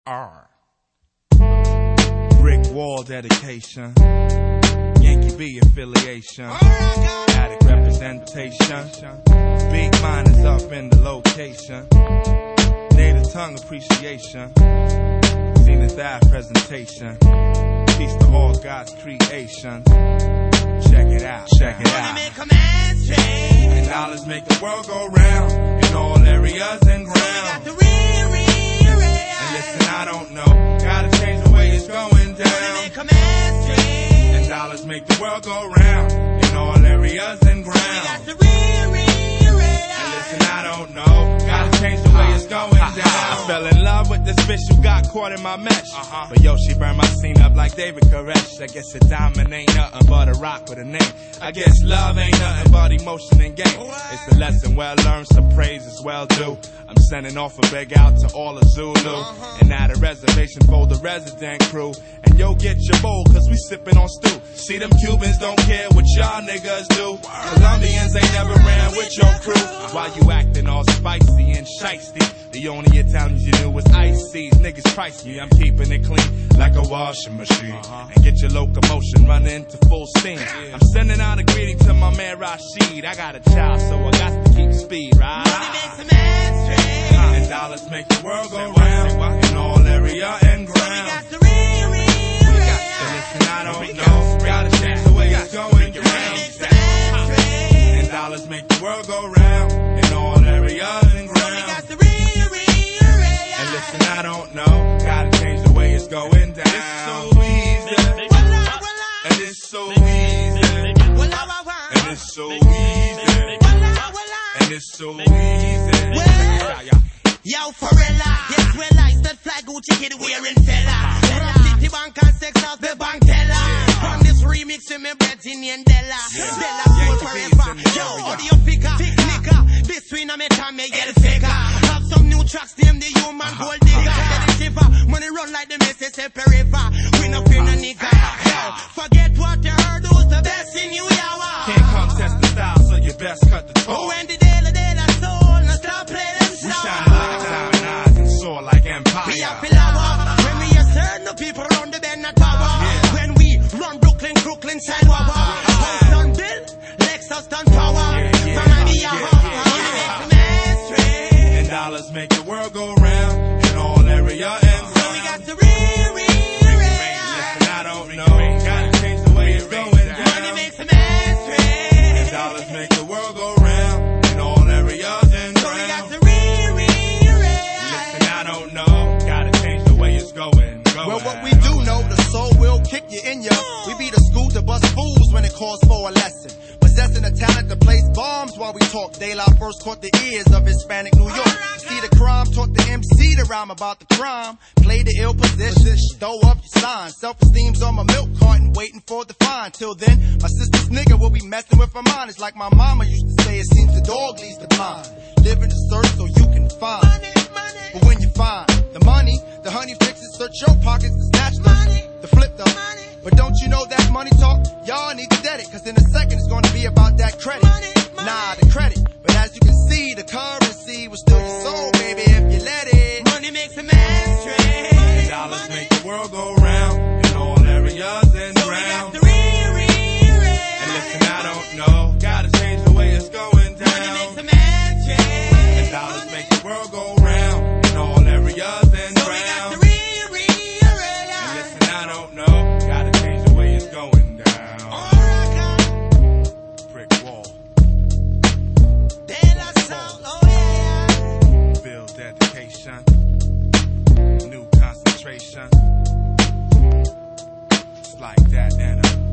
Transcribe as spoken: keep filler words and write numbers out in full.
R. Brick wall dedication. Yankee B affiliation. Attic representation. Big miners up in the location. Native tongue appreciation. Zenith Ave presentation. Peace to all God's creation. Check it out, check it out. And dollars make the world go round in all areas and grounds. And listen, I don't know, gotta change the way it's going down. And dollars make the world go round in all areas and grounds. And listen, I don't know, gotta change the way it's going down. I fell in love with this bitch who got caught in my mesh. Uh-huh. But yo, she burned my scene up like David Koresh. I guess a diamond ain't nothing but a rock with a name. I guess love ain't nothing but emotion and game. It's a lesson well learned, so praise is well due. I'm sending off a big out to all of Zulu. Uh-huh. And at a reservation for the resident crew. And yo, get your bowl, cause we sippin' on stew. See, them Cubans don't care what y'all niggas do. Colombians ain't never ran with your crew. Why you acting all spicy and shiesty? The only Italians you knew was ices. Niggas price me, I'm keeping it clean like a washing machine. Uh-huh. And get your locomotion running to full steam. Yeah. I'm sending out a greeting to my man Rashid. I got a child, so I got to keep speed, right? Money makes a man straight. Uh, and dollars make the world go round in all area and ground. So we got to re, re, re. So listen, I don't know, gotta change the way it's going down. And dollars make the world go round in all areas and ground. And listen, I don't know, gotta change the way it's going down. It's so easy, and it's so easy, and it's so easy, and it's so easy. Yo, Forella, yes, well, I said fly Gucci kid wearing fella. From City Bank and Sex House, the bank teller. From this remix to me, Betty and Della. Della soul forever. Yo, audio picker, pick nigga. Between a me time, me yell figure. Have some new tracks, them the human gold digger. Get it shiver, money run like the Mississippi River. We no fear no nigga. Yo, forget what you heard, who's the best in you, yawa. Can't contest the style, so you best cut the toe. Oh, and the day, the day, the soul, now stop playing them slow. We shine like a diamond eyes and soar like empire. We are Pilawa. When we assert, no people run the bend at power. Yeah. When we run Brooklyn, Brooklyn, side Wawa. House done bill, Lexus done power. Yeah, yeah, from yeah, yeah, yeah, yeah. And dollars make the world go round in all area and so we got to re, re, re. Listen, I don't know, gotta change the way it's going down. Money makes a man straight. And dollars make the world go round in all areas and so we got to re, re, re. Listen, I don't know, gotta change the way it's going, going. Well, what we do know, the soul will kick you in ya. We be the school to bust fools when it calls for a lesson. Possessing a talent to place bombs while we talk. De La first caught the ears of Hispanic New York. See the crime, taught the M C to rhyme about the crime. Play the ill position, throw up your sign. Self-esteem's on my milk carton, waiting for the fine. Till then, my sister's nigga will be messing with her mind. It's like my mama used to say, it seems the dog leads the blind. Live in the search so you can find. But when you find the money, the honey fixes, search your pockets to snatch money. The flip though. But don't you know that money talk? Y'all need to get it, cause in a second it's gonna be about that credit. Money, money. Nah, the credit. But as you can see, the currency will steal your soul, baby, if you let it. Money makes a man straight. And dollars make the world go round in all areas and so round. We got to re, re, re. And listen, I don't know, gotta change the way it's going down. Money makes a man straight. And dollars make the world go round in all areas and so round. We got to re, re, re. And listen, I don't know, gotta change the way it's going down. Brick wall. De La Soul, oh yeah. Build dedication. New concentration. It's like that and a